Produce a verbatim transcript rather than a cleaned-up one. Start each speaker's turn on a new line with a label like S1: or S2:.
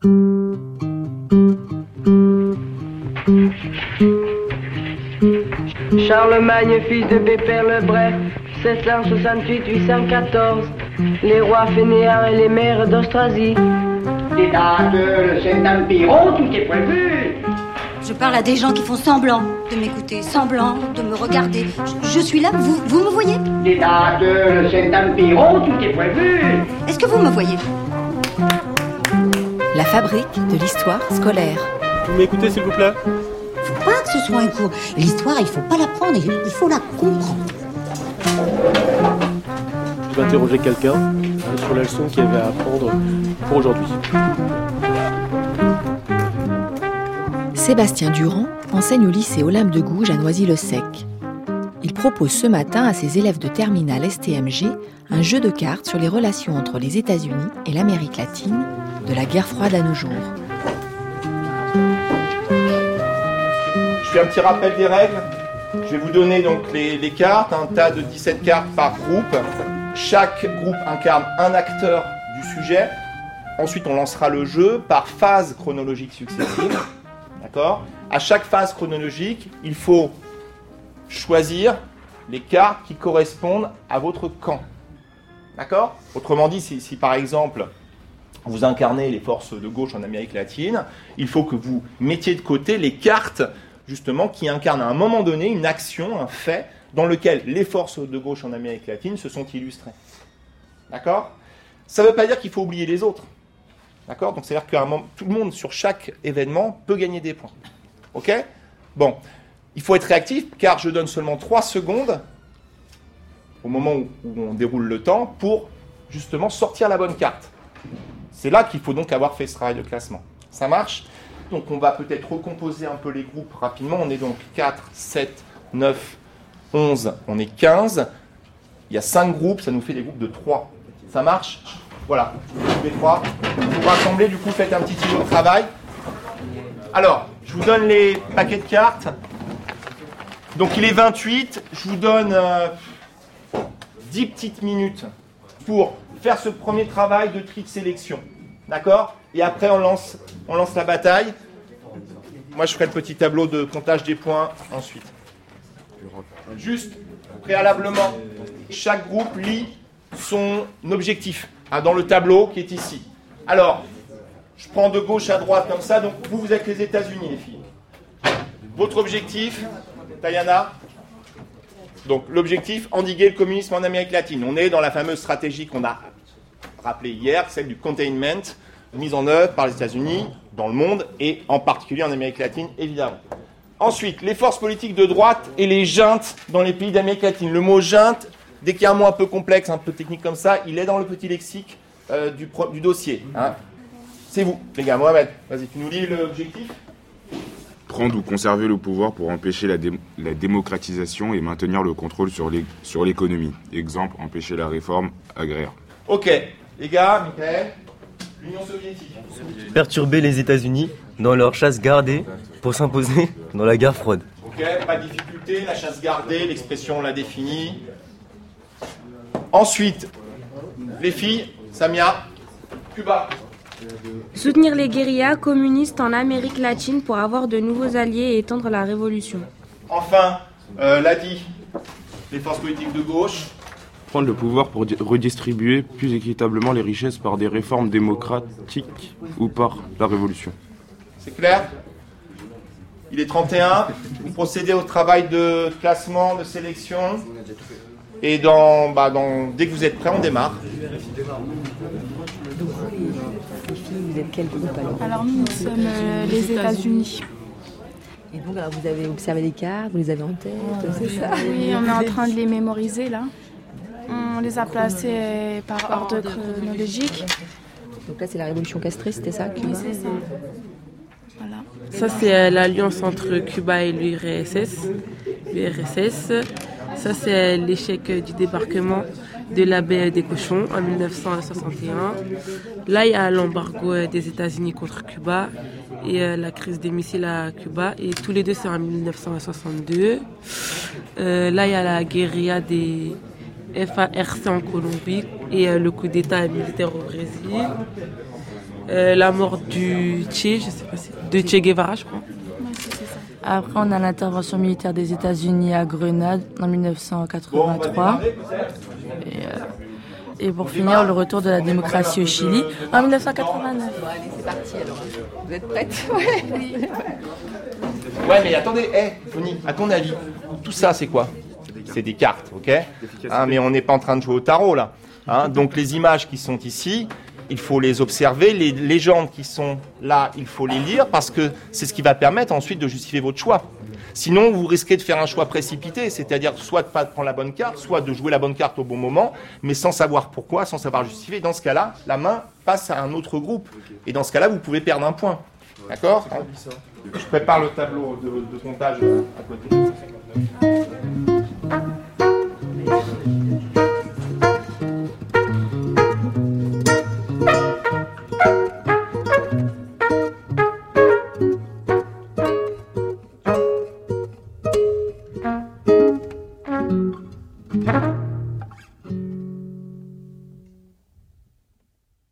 S1: Charlemagne, fils de Pépère le Bref, sept cent soixante-huit à huit cent quatorze, les rois fainéants et les maires d'Austrasie.
S2: Les dates, le Saint-Empire, oh, tout est prévu.
S3: Je parle à des gens qui font semblant de m'écouter, semblant de me regarder. Je, je suis là, vous, vous me voyez?
S2: Les dates, le Saint-Empire, oh, tout est prévu.
S3: Est-ce que vous me voyez?
S4: La fabrique de l'histoire scolaire.
S5: Vous m'écoutez, s'il vous plaît?
S6: Faut pas que ce soit un cours. L'histoire, il faut pas l'apprendre, il faut la comprendre.
S5: Je vais interroger quelqu'un sur la leçon qu'il y avait à apprendre pour aujourd'hui.
S4: Sébastien Durand enseigne au lycée Olympe de Gouges à Noisy-le-Sec. Il propose ce matin à ses élèves de terminale S T M G un jeu de cartes sur les relations entre les États-Unis et l'Amérique latine, de la guerre froide à nos jours.
S7: Je fais un petit rappel des règles. Je vais vous donner donc les, les cartes, un tas de dix-sept cartes par groupe. Chaque groupe incarne un acteur du sujet. Ensuite, on lancera le jeu par phase chronologique successive. D'accord ? À chaque phase chronologique, il faut choisir les cartes qui correspondent à votre camp. D'accord ? Autrement dit, si, si par exemple vous incarnez les forces de gauche en Amérique latine, il faut que vous mettiez de côté les cartes justement qui incarnent à un moment donné une action, un fait, dans lequel les forces de gauche en Amérique latine se sont illustrées. D'accord ? Ça ne veut pas dire qu'il faut oublier les autres. D'accord ? Donc c'est-à-dire que tout le monde, sur chaque événement, peut gagner des points. Ok ? Bon, il faut être réactif, car je donne seulement trois secondes, au moment où, où on déroule le temps, pour justement sortir la bonne carte. C'est là qu'il faut donc avoir fait ce travail de classement. Ça marche ? Donc on va peut-être recomposer un peu les groupes rapidement. On est donc quatre, sept, neuf, onze, on est quinze. Il y a cinq groupes, ça nous fait des groupes de trois. Ça marche ? Voilà, tous les trois. Vous vous rassemblez, du coup faites un petit tableau de travail. Alors, je vous donne les paquets de cartes. Donc il est vingt-huit, je vous donne euh, dix petites minutes pour faire ce premier travail de tri de sélection. D'accord ? Et après on lance, on lance la bataille. Moi je ferai le petit tableau de comptage des points ensuite. Juste, préalablement, chaque groupe lit son objectif hein, dans le tableau qui est ici. Alors, je prends de gauche à droite comme ça, donc vous, vous êtes les États-Unis, les filles. Votre objectif, Tayana, donc l'objectif, endiguer le communisme en Amérique latine. On est dans la fameuse stratégie qu'on a rappelée hier, celle du containment, mise en œuvre par les États-Unis dans le monde et en particulier en Amérique latine, évidemment. Ensuite, les forces politiques de droite et les juntes dans les pays d'Amérique latine. Le mot junte, dès qu'il y a un mot un peu complexe, un peu technique comme ça, il est dans le petit lexique euh, du, pro- du dossier. Hein. C'est vous, les gars. Mohamed, vas-y, tu nous lis l'objectif ?
S8: Prendre ou conserver le pouvoir pour empêcher la, dé- la démocratisation et maintenir le contrôle sur, l'é- sur l'économie. Exemple, empêcher la réforme agraire.
S7: Ok, les gars, Michael, l'Union soviétique.
S9: Perturber les États-Unis dans leur chasse gardée pour s'imposer dans la guerre froide.
S7: Ok, pas de difficulté, la chasse gardée, l'expression on l'a définie. Ensuite, les filles, Samia, Cuba.
S10: Soutenir les guérillas communistes en Amérique latine pour avoir de nouveaux alliés et étendre la révolution.
S7: Enfin, euh, Ladi, les forces politiques de gauche.
S11: Prendre le pouvoir pour di- redistribuer plus équitablement les richesses par des réformes démocratiques ou par la révolution.
S7: C'est clair ? Il est trente et un, vous procédez au travail de classement, de sélection. Et dans, bah, dans, dès que vous êtes prêts, on démarre.
S4: Donc vous, les, les filles, vous êtes quel groupe alors ?
S12: Alors nous, nous sommes euh, les États-Unis.
S4: Et donc alors, vous avez observé les cartes, vous les avez en tête, c'est ça ?
S12: Oui, on est en train de les mémoriser là. On les a placés par ordre chronologique.
S4: Donc là c'est la révolution castrée, c'était ça ?
S12: Oui, c'est ça. Voilà.
S13: Ça c'est euh, l'alliance entre Cuba et l'U R S S. L'U R S S. Ça c'est euh, l'échec du débarquement de la baie des Cochons en dix-neuf cent soixante et un. Là il y a l'embargo euh, des États-Unis contre Cuba et euh, la crise des missiles à Cuba. Et tous les deux c'est en dix-neuf cent soixante-deux. Euh, là il y a la guérilla des F A R C en Colombie et euh, le coup d'état militaire au Brésil. euh, la mort du Che, je sais pas si, de Che Guevara, je crois.
S14: Après, on a l'intervention militaire des États-Unis à Grenade en mille neuf cent quatre-vingt-trois. Et, euh, et pour finir, le retour de la démocratie au Chili en mille neuf cent quatre-vingt-neuf.
S15: Bon, allez, c'est parti alors. Vous êtes prêtes?
S7: Oui. Ouais, mais attendez, hey, Tony, à ton avis, tout ça, c'est quoi? C'est des cartes, ok, hein, mais on n'est pas en train de jouer au tarot, là. Hein, donc, les images qui sont ici, il faut les observer. Les légendes qui sont là, il faut les lire, parce que c'est ce qui va permettre ensuite de justifier votre choix. Sinon, vous risquez de faire un choix précipité, c'est-à-dire soit de ne pas prendre la bonne carte, soit de jouer la bonne carte au bon moment, mais sans savoir pourquoi, sans savoir justifier. Dans ce cas-là, la main passe à un autre groupe. Et dans ce cas-là, vous pouvez perdre un point. D'accord ? Je prépare le tableau de, de comptage à côté.